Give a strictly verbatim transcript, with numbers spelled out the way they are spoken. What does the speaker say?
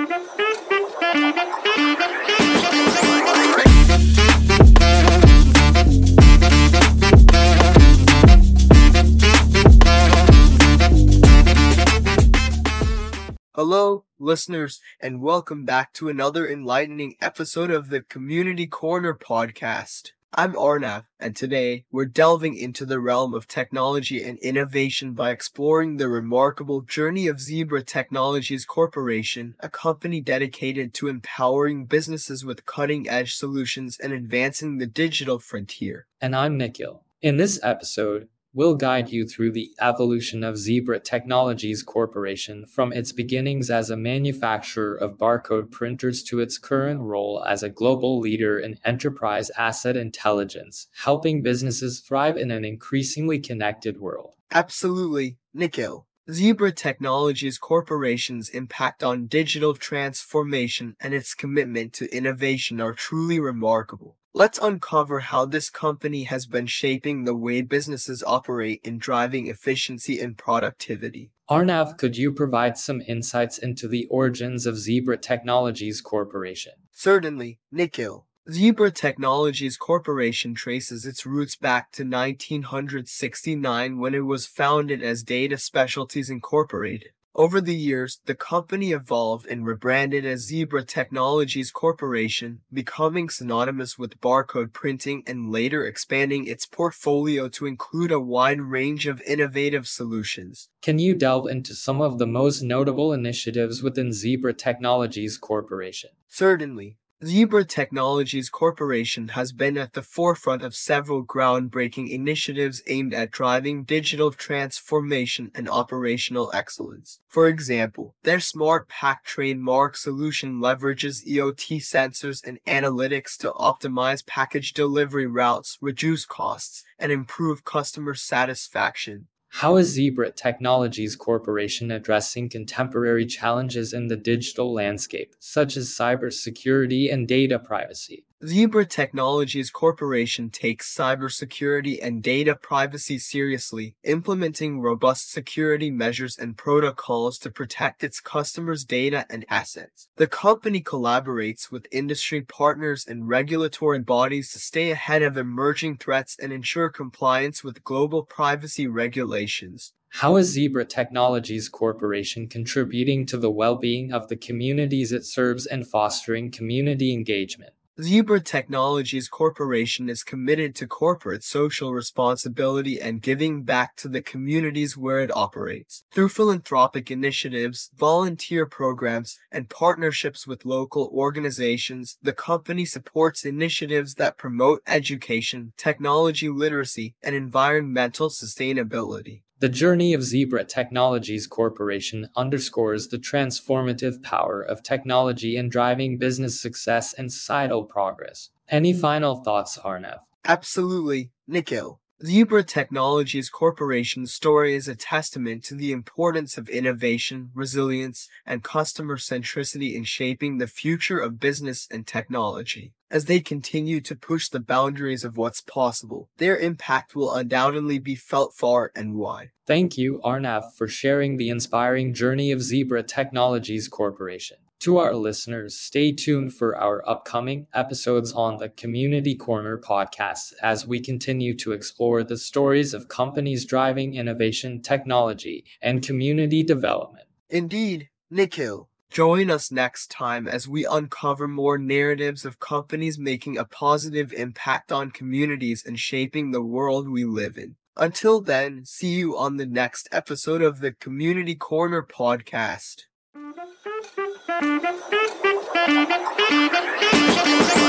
Hello, listeners, and welcome back to another enlightening episode of the Community Corner podcast. I'm Arnav, and today we're delving into the realm of technology and innovation by exploring the remarkable journey of Zebra Technologies Corporation, a company dedicated to empowering businesses with cutting-edge solutions and advancing the digital frontier. And I'm Nikhil. In this episode, we'll guide you through the evolution of Zebra Technologies Corporation from its beginnings as a manufacturer of barcode printers to its current role as a global leader in enterprise asset intelligence, helping businesses thrive in an increasingly connected world. Absolutely, Nikhil. Zebra Technologies Corporation's impact on digital transformation and its commitment to innovation are truly remarkable. Let's uncover how this company has been shaping the way businesses operate in driving efficiency and productivity. Arnav, could you provide some insights into the origins of Zebra Technologies Corporation? Certainly, Nikhil. Zebra Technologies Corporation traces its roots back to nineteen sixty-nine when it was founded as Data Specialties Incorporated. Over the years, the company evolved and rebranded as Zebra Technologies Corporation, becoming synonymous with barcode printing and later expanding its portfolio to include a wide range of innovative solutions. Can you delve into some of the most notable initiatives within Zebra Technologies Corporation? Certainly. Zebra Technologies Corporation has been at the forefront of several groundbreaking initiatives aimed at driving digital transformation and operational excellence. For example, their Smart Pack trademark solution leverages E O T sensors and analytics to optimize package delivery routes, reduce costs, and improve customer satisfaction. How is Zebra Technologies Corporation addressing contemporary challenges in the digital landscape, such as cybersecurity and data privacy? Zebra Technologies Corporation takes cybersecurity and data privacy seriously, implementing robust security measures and protocols to protect its customers' data and assets. The company collaborates with industry partners and regulatory bodies to stay ahead of emerging threats and ensure compliance with global privacy regulations. How is Zebra Technologies Corporation contributing to the well-being of the communities it serves and fostering community engagement? Zebra Technologies Corporation is committed to corporate social responsibility and giving back to the communities where it operates. Through philanthropic initiatives, volunteer programs, and partnerships with local organizations, the company supports initiatives that promote education, technology literacy, and environmental sustainability. The journey of Zebra Technologies Corporation underscores the transformative power of technology in driving business success and societal progress. Any final thoughts, Arnav? Absolutely, Nikhil. Zebra Technologies Corporation's story is a testament to the importance of innovation, resilience, and customer centricity in shaping the future of business and technology. As they continue to push the boundaries of what's possible, their impact will undoubtedly be felt far and wide. Thank you, Arnav, for sharing the inspiring journey of Zebra Technologies Corporation. To our listeners, stay tuned for our upcoming episodes on the Community Corner podcast as we continue to explore the stories of companies driving innovation, technology, and community development. Indeed, Nikhil. Join us next time as we uncover more narratives of companies making a positive impact on communities and shaping the world we live in. Until then, see you on the next episode of the Community Corner podcast.